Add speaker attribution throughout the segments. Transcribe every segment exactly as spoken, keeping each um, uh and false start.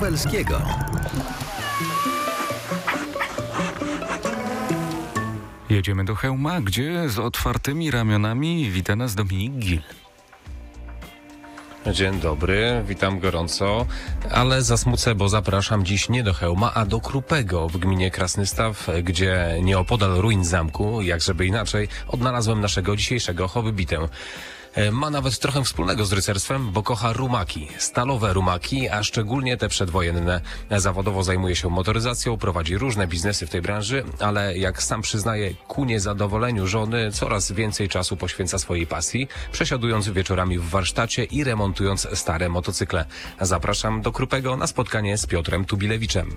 Speaker 1: Lubelskiego.
Speaker 2: Jedziemy do Chełma, gdzie z otwartymi ramionami wita nas Dominik Gil.
Speaker 3: Dzień dobry, witam gorąco, ale zasmucę, bo zapraszam dziś nie do Chełma, a do Krupego w gminie Krasnystaw, gdzie nieopodal ruin zamku, jak żeby inaczej, odnalazłem naszego dzisiejszego hobbitę. Ma nawet trochę wspólnego z rycerstwem, bo kocha rumaki, stalowe rumaki, a szczególnie te przedwojenne. Zawodowo zajmuje się motoryzacją, prowadzi różne biznesy w tej branży, ale jak sam przyznaje, ku niezadowoleniu żony coraz więcej czasu poświęca swojej pasji, przesiadując wieczorami w warsztacie i remontując stare motocykle. Zapraszam do Krupego na spotkanie z Piotrem Tubilewiczem.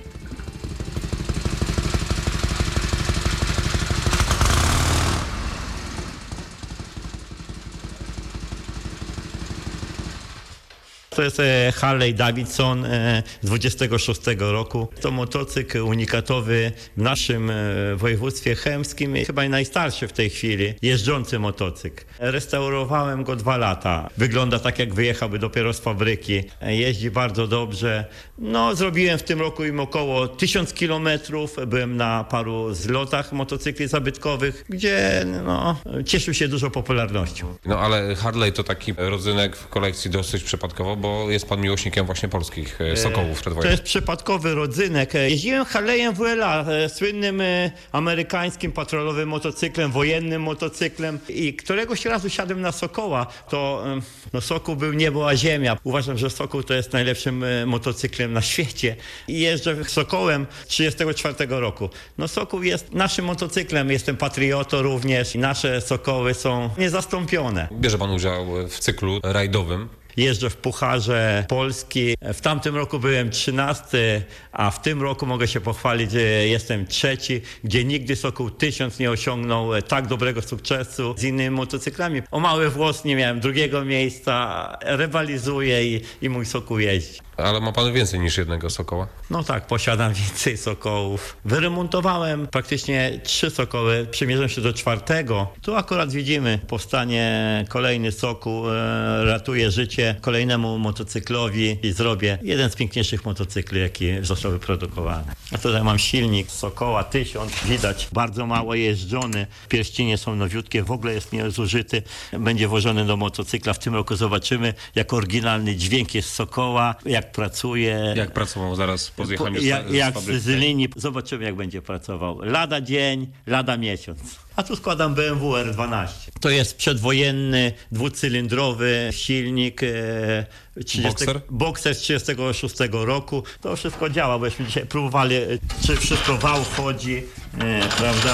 Speaker 4: To jest Harley Davidson z dwudziestego szóstego roku. To motocykl unikatowy w naszym województwie chełmskim, chyba najstarszy w tej chwili, jeżdżący motocykl. Restaurowałem go dwa lata. Wygląda tak, jak wyjechałby dopiero z fabryki. Jeździ bardzo dobrze. No, zrobiłem w tym roku im około tysiąc kilometrów. Byłem na paru zlotach motocykli zabytkowych, gdzie no, cieszył się dużą popularnością.
Speaker 3: No ale Harley to taki rodzynek w kolekcji dosyć przypadkowo, bo jest pan miłośnikiem właśnie polskich sokołów
Speaker 4: To
Speaker 3: przedwojennych.
Speaker 4: jest przypadkowy rodzynek. Jeździłem Harley'em W L A, słynnym amerykańskim patrolowym motocyklem, wojennym motocyklem i któregoś razu siadłem na Sokoła, to no, Sokół był niebo a ziemia. Uważam, że Sokół to jest najlepszym motocyklem na świecie i jeżdżę Sokołem trzydziestego czwartego roku. No Sokół jest naszym motocyklem, jestem patriotą również i nasze Sokoły są niezastąpione.
Speaker 3: Bierze pan udział w cyklu rajdowym.
Speaker 4: Jeżdżę w Pucharze Polski. W tamtym roku byłem trzynasty, a w tym roku mogę się pochwalić, że jestem trzeci, gdzie nigdy Sokół tysiąc nie osiągnął tak dobrego sukcesu z innymi motocyklami. O mały włos nie miałem drugiego miejsca, rywalizuję i, i mój Sokół jeździ.
Speaker 3: Ale ma pan więcej niż jednego sokoła?
Speaker 4: No tak, posiadam więcej Sokołów. Wyremontowałem praktycznie trzy Sokoły, przymierzam się do czwartego. Tu akurat widzimy, powstanie kolejny Sokół, e, ratuje życie kolejnemu motocyklowi i zrobię jeden z piękniejszych motocykli, jaki został wyprodukowany. A tutaj mam silnik Sokoła tysiąc, widać, bardzo mało jeżdżony, pierścienie są nowiutkie, w ogóle jest niezużyty, będzie włożony do motocykla. W tym roku zobaczymy, jak oryginalny dźwięk jest Sokoła, jak pracuje.
Speaker 3: Jak pracował zaraz po zjechaniu z,
Speaker 4: jak,
Speaker 3: z
Speaker 4: jak
Speaker 3: fabryki?
Speaker 4: z linii. Zobaczymy, jak będzie pracował. Lada dzień, lada miesiąc. A tu składam B M W R dwanaście. To jest przedwojenny, dwucylindrowy silnik. E, trzydziestego
Speaker 3: Boxer?
Speaker 4: Boxer z trzydziestego szóstego roku. To wszystko działa, bośmy dzisiaj próbowali, czy wszystko wał chodzi, e, prawda?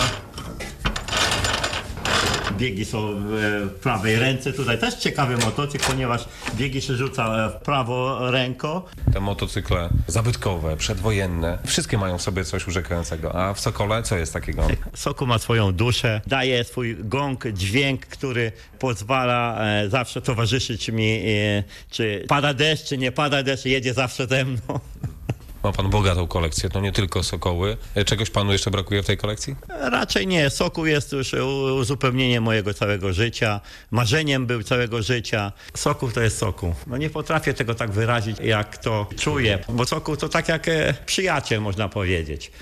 Speaker 4: Biegi są w prawej ręce. Tutaj też ciekawy motocykl, ponieważ biegi się rzuca w prawo ręką.
Speaker 3: Te motocykle zabytkowe, przedwojenne, wszystkie mają w sobie coś urzekającego. A w Sokole co jest takiego?
Speaker 4: Sokół ma swoją duszę, daje swój gong, dźwięk, który pozwala e, zawsze towarzyszyć mi, e, czy pada deszcz, czy nie pada deszcz, jedzie zawsze ze mną.
Speaker 3: Ma pan bogatą kolekcję, to nie tylko sokoły. Czegoś panu jeszcze brakuje w tej kolekcji?
Speaker 4: Raczej nie. Sokół jest już uzupełnieniem mojego całego życia. Marzeniem był całego życia. Sokół to jest Sokół. No nie potrafię tego tak wyrazić, jak to czuję, bo Sokół to tak jak e, przyjaciel, można powiedzieć.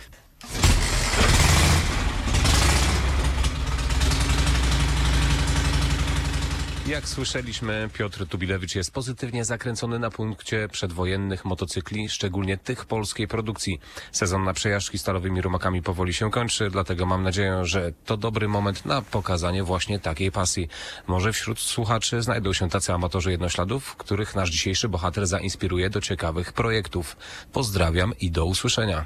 Speaker 3: Jak słyszeliśmy, Piotr Tubilewicz jest pozytywnie zakręcony na punkcie przedwojennych motocykli, szczególnie tych polskiej produkcji. Sezon na przejażdżki stalowymi rumakami powoli się kończy, dlatego mam nadzieję, że to dobry moment na pokazanie właśnie takiej pasji. Może wśród słuchaczy znajdą się tacy amatorzy jednośladów, których nasz dzisiejszy bohater zainspiruje do ciekawych projektów. Pozdrawiam i do usłyszenia.